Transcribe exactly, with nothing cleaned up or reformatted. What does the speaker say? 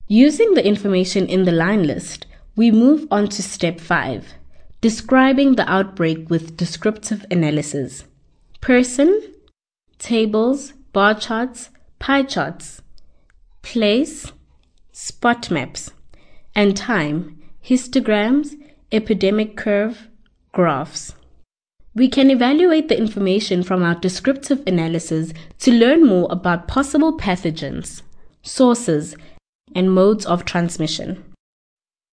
Using the information in the line list, we move on to step five, describing the outbreak with descriptive analysis. Person, tables, bar charts, pie charts, place, spot maps, and time, histograms, epidemic curve, graphs. We can evaluate the information from our descriptive analysis to learn more about possible pathogens, sources, and modes of transmission.